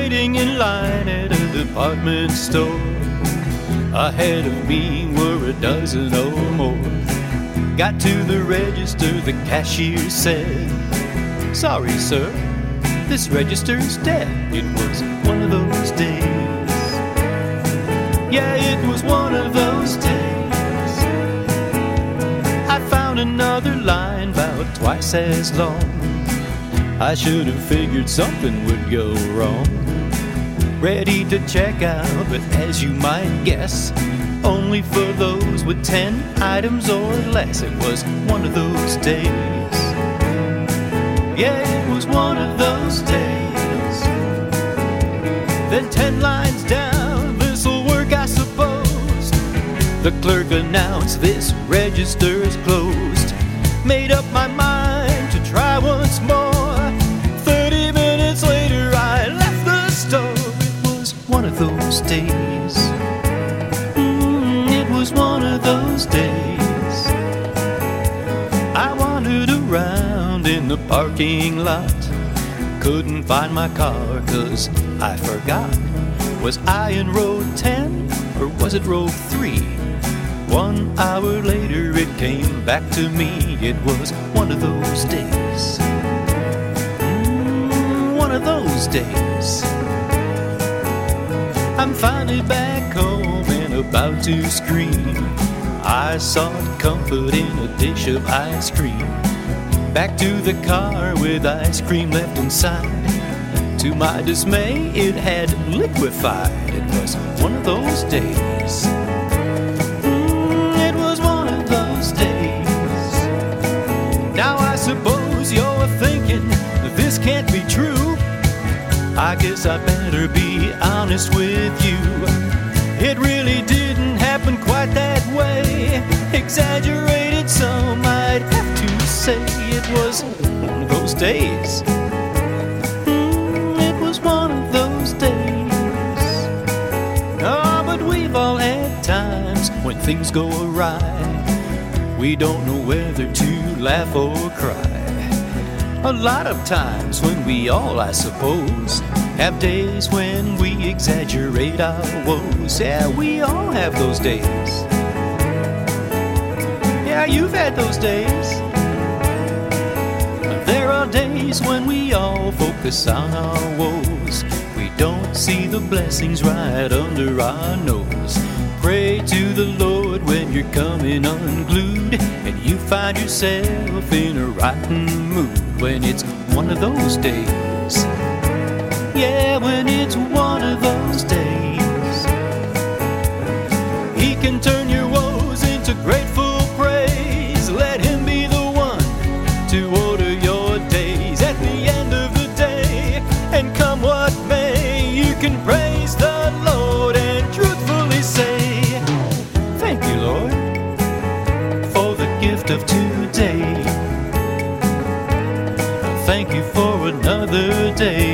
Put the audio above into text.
waiting in line at a department store. Ahead of me were a dozen or more. Got to the register, the cashier said, "Sorry, sir, this register's dead." It was one of those days. Yeah, it was one of those days. I found another line about twice as long. I should have figured something would go wrong. Ready to check out, but as you might guess, only for those with 10 items or less. It was one of those days. Yeah, it was one of those days. Then 10 lines down, this'll work, I suppose. The clerk announced this register is closed. Made up my mind to try once more. 30 minutes later I left the store. It was one of those days. It was one of those days. I wandered around in the parking lot. Couldn't find my car 'cause I forgot. Was I in row 10 or was it row 3? 1 hour later it came back to me. It was one of those days. One of those days. I'm finally back home and about to scream. I sought comfort in a dish of ice cream. Back to the car with ice cream left inside. To my dismay, it had liquefied. It was one of those days. It was one of those days. Now I suppose you're thinking this can't be true. I guess I better be honest with you. It really didn't happen quite that way. Exaggerated, some might have to say. It was one of those days. It was one of those days. Oh, but we've all had times when things go awry. We don't know whether to laugh or cry. A lot of times when we all, I suppose, have days when we exaggerate our woes. Yeah, we all have those days. Yeah, you've had those days. There are days when we all focus on our woes. We don't see the blessings right under our nose. Pray to the Lord when you're coming unglued and you find yourself in a rotten mood. When it's one of those days. Yeah, when it's one of those days. He can turn your woes into grateful praise. Let him be the one to order your days. At the end of the day, and come what may, you can praise the Lord and truthfully say, "Thank you, Lord, for the gift of today. Thank you for another day."